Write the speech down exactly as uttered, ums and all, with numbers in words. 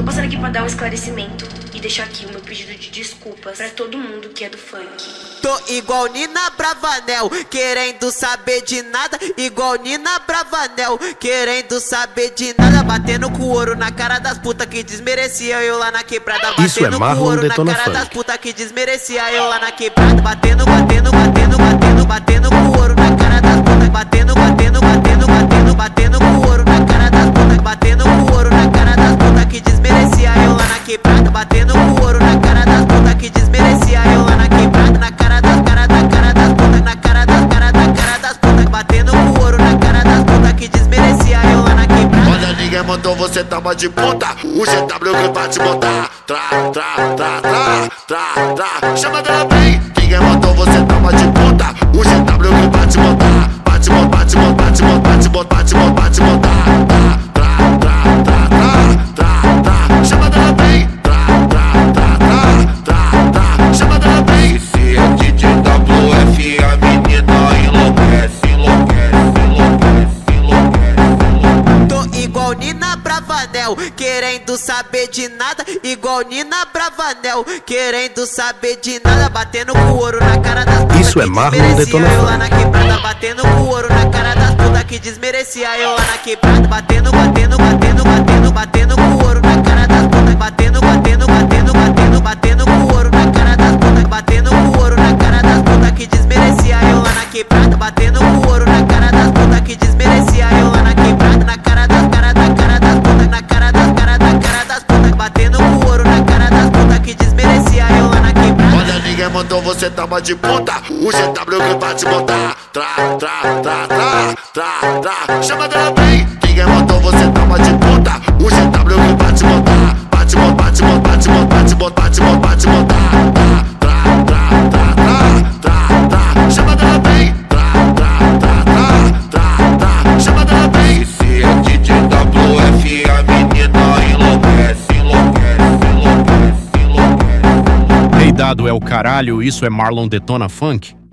passando aqui pra dar um esclarecimento e deixar aqui o meu pedido de desculpas pra todo mundo que é do funk. Tô igual Nina Bravanel, querendo saber de nada. Igual Nina Bravanel, querendo saber de nada. Batendo com ouro na cara das putas que desmerecia eu lá na quebrada. Isso é Marlon Detona na cara Funk. das putas que desmerecia eu lá na quebrada. Batendo, batendo, batendo, batendo, batendo com ouro na cara das putas. Batendo, batendo, batendo, batendo, batendo com ouro na cara das putas. Batendo com ouro na cara das putas que desmerecia eu lá na quebrada. Batendo com ouro na cara das putas que desmerecia eu lá na quebrada. Na cara das cara da cara das putas, na cara das cara da cara das putas. Batendo com ouro na cara das putas que desmerecia eu lá na quebrada. Olha, ninguém mandou você toma de puta. O G W que vai te botar. Tra, tra, tra, tra, tra, tra. Chama dela bem. Ninguém mandou você toma de puta. O G W que vai te botar. Bate, bate, bate, bate, bate, bate, bate, bate, botar. Tra, tra, tra, tra, tra, tra. Chama dela bem. Tra, tra, tra, tra, tra, tra. Chama dela bem. Se é D J W F, a menina enlouquece, enlouquece, enlouquece, enlouquece. Tô igual Nina Bravanel, querendo saber de nada. Igual Nina Bravanel, querendo saber de nada. Batendo com ouro na cara das putas. Isso é que Marlon desmerecia Detona eu lá Funk. na quebrada. Batendo com ouro na cara das putas que desmerecia eu lá na quebrada. Batendo, batendo, batendo, batendo, batendo com ouro na cara das putas. Batendo, batendo, batendo, batendo, batendo com ouro na cara das putas. Batendo com ouro na cara das putas que desmerecia eu lá na quebrada. Batendo com ouro na cara das putas que desmerecia eu lá na quebrada. Na cara das cara da cara das putas, na cara das cara da cara das putas. Batendo com ouro na cara das putas que desmerecia eu lá na quebrada. Olha, ninguém mandou você toma de puta. O G W que vai te botar. Tra, tra, tra, tra, tra, tra. Chama dela bem. Ninguém mandou você toma de puta. O G W que vai te botar. Bate, bate, bate, bate, bate, bate, bate, bate, botar. Tra, tra, tra, tra, tra, tra. Chama dela bem. Tra, tra, tra, tra, tra, tra. Chama dela bem. Se é D J W F, a menina enlouquece, enlouquece, enlouquece, enlouquece. Ei, dado é o caralho, isso é Marlon Detona Funk.